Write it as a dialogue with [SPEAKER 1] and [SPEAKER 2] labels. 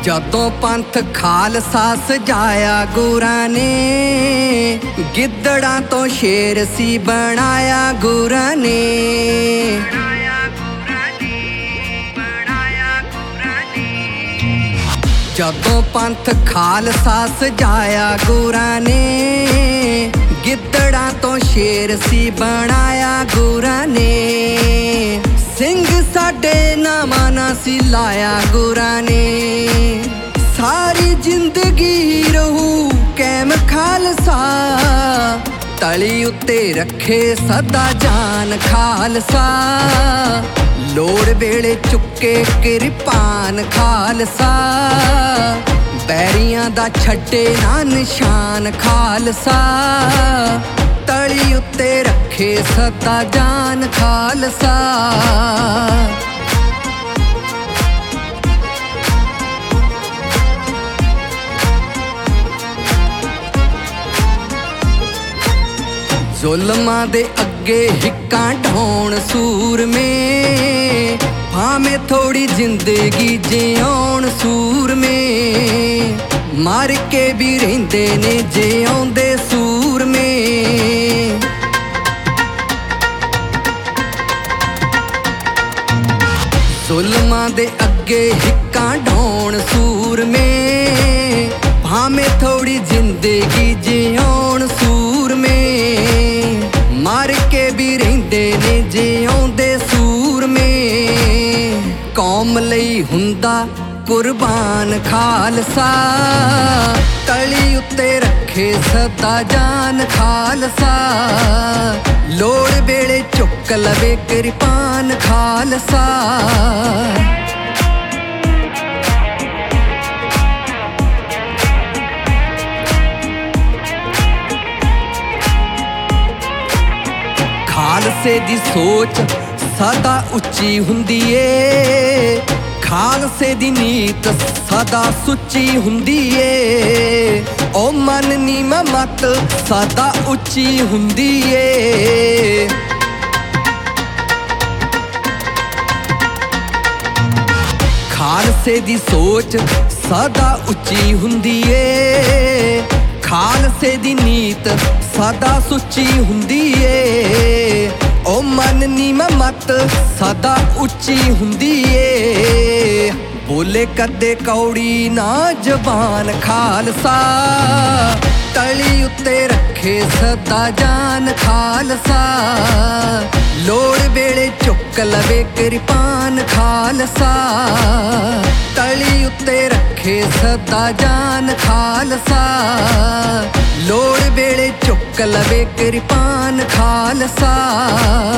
[SPEAKER 1] ਜਦੋਂ ਪੰਥ ਖਾਲਸਾ ਸਜਾਇਆ ਗੁਰਾਂ ਨੇ, ਗਿੱਦੜਾਂ ਤੋਂ ਸ਼ੇਰ ਸੀ ਬਣਾਇਆ ਗੁਰਾਂ ਨੇ। ਜਦੋਂ ਪੰਥ ਖਾਲਸਾ ਸਜਾਇਆ ਗੁਰਾਂ ਨੇ, ਗਿੱਦੜਾਂ ਤੋਂ ਸ਼ੇਰ ਸੀ ਬਣਾਇਆ ਗੁਰਾਂ ਨੇ। ਸਿੰਘ ਸਾਡੇ ਨਾਮਾਂ ਨਾ ਸੀ ਲਾਇਆ ਗੁਰਾਂ ਨੇ, ਸਾਰੀ ਜ਼ਿੰਦਗੀ ਰਹੂ ਕਾਇਮ ਖਾਲਸਾ। ਤਲੀ ਉੱਤੇ ਰੱਖੇ ਸਦਾ ਜਾਨ ਖਾਲਸਾ, ਲੋੜ ਵੇਲੇ ਚੁੱਕੇ ਕਿਰਪਾਨ ਖਾਲਸਾ। ਬੈਰੀਆਂ ਦਾ ਛੱਡੇ ਨਾ ਨਿਸ਼ਾਨ ਖਾਲਸਾ, ਤਲੀ ਉੱਤੇ ਰੱਖੇ ਸਦਾ ਜਾਨ ਖਾਲਸਾ। ਜ਼ੁਲਮਾਂ ਦੇ ਅੱਗੇ ਹਿੱਕਾਂ ਢਾਉਣ ਸੂਰਮੇ, ਭਾਵੇਂ ਥੋੜੀ ਜ਼ਿੰਦਗੀ ਜਿਉਣ ਸੂਰਮੇ। ਮਰ ਕੇ ਵੀ ਰਹਿੰਦੇ ਨੇ ਜਿਉਂਦੇ ਸੂਰਮੇ। ਜ਼ੁਲਮਾਂ ਦੇ ਅੱਗੇ ਹਿੱਕਾਂ ਢਾਉਣ ਸੂਰਮੇ, ਭਾਵੇਂ ਥੋੜੀ ਜ਼ਿੰਦਗੀ ਜਿਉਣ ਸੂਰਮੇ। ਮਰ ਕੇ ਵੀ ਰਹਿੰਦੇ ਨੇ ਜਿਉਂਦੇ ਸੂਰਮੇ। ਕੌਮ ਲਈ ਹੁੰਦਾ ਕੁਰਬਾਨ ਖਾਲਸਾ, ਤਲੀ ਉੱਤੇ ਰੱਖੇ ਸਦਾ ਜਾਨ ਖਾਲਸਾ। ਲੋੜ ਵੇਲੇ ਚੁੱਕ ਲਵੇ ਕਿਰਪਾਨ ਖਾਲਸਾ। ਖਾਲਸੇ ਦੀ ਸੋਚ ਸਦਾ ਉੱਚੀ ਹੁੰਦੀ ਏ, ਖਾਲਸੇ ਦੀ ਨੀਤ ਸਦਾ ਸੁੱਚੀ ਹੁੰਦੀ ਏ। ਓ ਮਨ ਨੀਵਾਂ ਮਤ ਸਦਾ ਉੱਚੀ ਹੁੰਦੀ ਏ। ਖਾਲਸੇ ਦੀ ਸੋਚ ਸਦਾ ਉੱਚੀ ਹੁੰਦੀ ਏ, ਖਾਲਸੇ ਦੀ ਨੀਤ ਸਦਾ ਸੁੱਚੀ ਹੁੰਦੀ ਏ। ਓ ਮਨ ਨੀਵਾਂ ਮਤ ਸਦਾ ਉੱਚੀ ਹੁੰਦੀ ਏ। ਬੋਲੇ ਕਦੇ ਕੌੜੀ ਨਾ ਜ਼ਬਾਨ ਖਾਲਸਾ, ਤਲੀ ਉੱਤੇ ਰੱਖੇ ਸਦਾ ਜਾਨ ਖਾਲਸਾ। ਲੋੜ ਵੇਲੇ ਚੁੱਕ ਲਵੇ ਕਿਰਪਾਨ ਖਾਲਸਾ, ਤਲੀ ਉੱਤੇ ਰੱਖੇ ਸਦਾ ਜਾਨ ਖਾਲਸਾ। ਲੋੜ ਵੇਲੇ ਚੁੱਕ ਲਵੇ ਕਿਰਪਾਨ ਖਾਲਸਾ।